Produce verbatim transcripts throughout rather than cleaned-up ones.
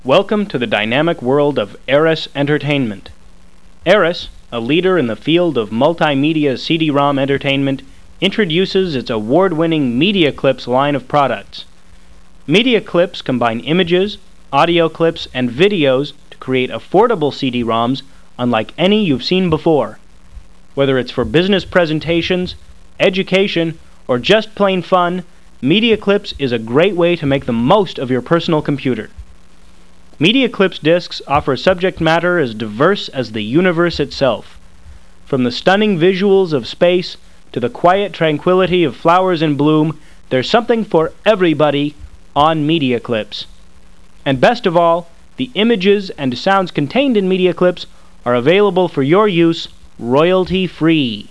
Welcome to the dynamic world of Ares Entertainment. Ares, a leader in the field of multimedia C D ROM entertainment, introduces its award-winning Media Clips line of products. Media Clips combine images, audio clips, and videos to create affordable C D ROMs unlike any you've seen before. Whether it's for business presentations, education, or just plain fun, Media Clips is a great way to make the most of your personal computer. Media Clips discs offer subject matter as diverse as the universe itself. From the stunning visuals of space to the quiet tranquility of flowers in bloom, there's something for everybody on Media Clips. And best of all, the images and sounds contained in Media Clips are available for your use royalty-free.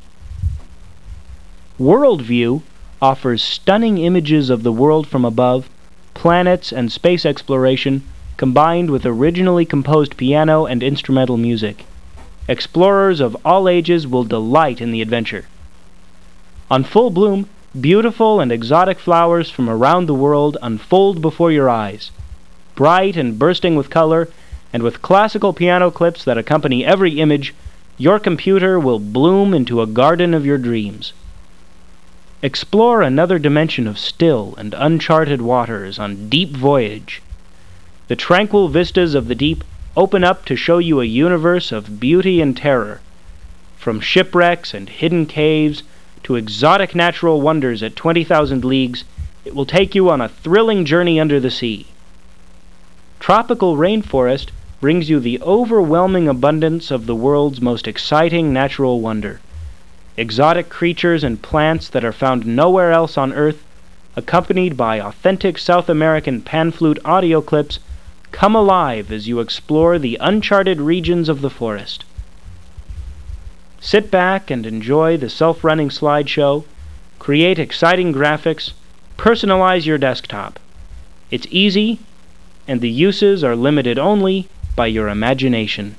Worldview offers stunning images of the world from above, planets and space exploration, combined with originally composed piano and instrumental music. Explorers of all ages will delight in the adventure. On Full Bloom, beautiful and exotic flowers from around the world unfold before your eyes. Bright and bursting with color, and with classical piano clips that accompany every image, your computer will bloom into a garden of your dreams. Explore another dimension of still and uncharted waters on Deep Voyage. The tranquil vistas of the deep open up to show you a universe of beauty and terror. From shipwrecks and hidden caves to exotic natural wonders at twenty thousand leagues, it will take you on a thrilling journey under the sea. Tropical Rainforest brings you the overwhelming abundance of the world's most exciting natural wonder. Exotic creatures and plants that are found nowhere else on Earth, accompanied by authentic South American pan flute audio clips, come alive as you explore the uncharted regions of the forest. Sit back and enjoy the self-running slideshow, create exciting graphics, personalize your desktop. It's easy, and the uses are limited only by your imagination.